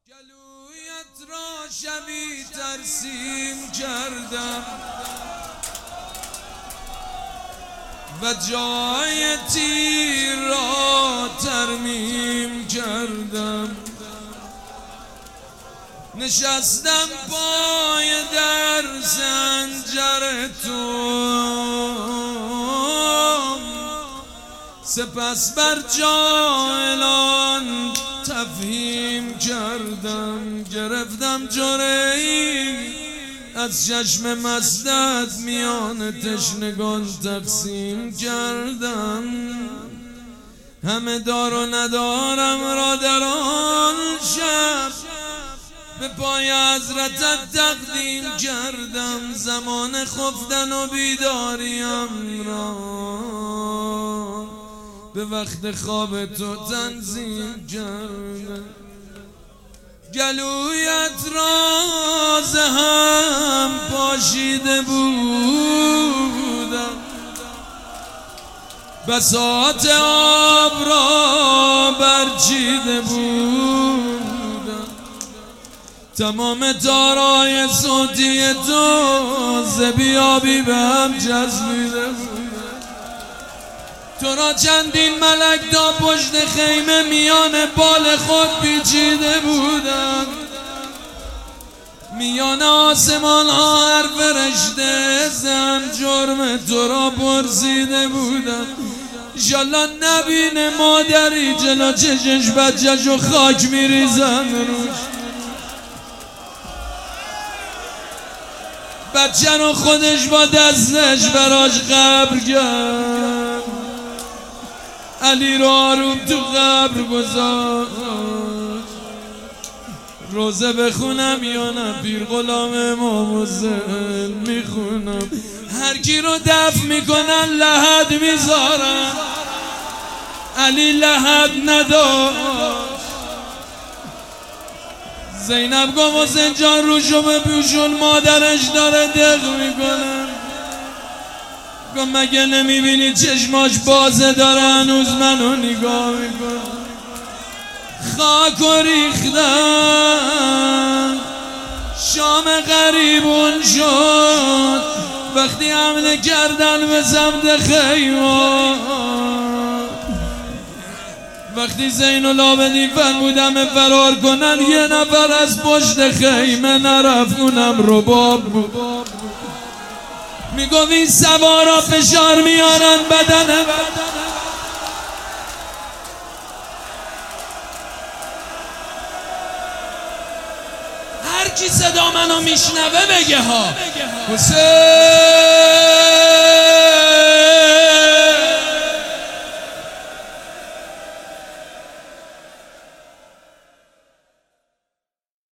گلویت را شبی ترسیم کردم و جای تیر را ترمیم کردم. نشستم پای در سنجر تو، سپس بر جاهلان تفهیم کردم. گرفتم جرعه‌ای از چشم مستت، میان تشنگان تقسیم کردم. همه دار و ندارم را در آن شب به پای حضرتت تقدیم کردم. زمان خفتن و بیداریم را به وقت خواب تو تنظیم کردم. گلویت را ز هم پاشیده بودم، بساط آب را برچیده بودم. تمام تارای صوتی تو ز بیابی به هم جذبیده بودم. تو را چندین ملک تا پشت خیمه میان بال خود پیچیده بودند. میان آسمان ها هر فرشته زن جرم تو را پرسیده بودند. انشالله نبینه مادری جلو چشش بچه‌ش و خاک میریزن روش. بچه رو خودش با دستش براش قبر کرد. علی رو آروم تو قبر گذاشت. روزه بخونم یا نه پیر غلام امام حسین میخونم. هر کی رو دفن میکنن لحد میذارن، علی لحد نداشت. زینب گفت حسین جان روشو بپوشون، مادرش داره دق میکنه. گفت مگه نمیبینی چشماش بازه داره هنوز منو نگاه میکنه. خاک و ریختن شام غریبون شد وقتی حمله کردن به سمت خیمه. وقتی زین العابدین فرمودم فرار کنن، یه نفر از پشت خیمه نرفت، اونم رباب بود. میگفت این سوارا فشار میارن بدنه. هر کی صدا منو میشنوه بگه ها حسین.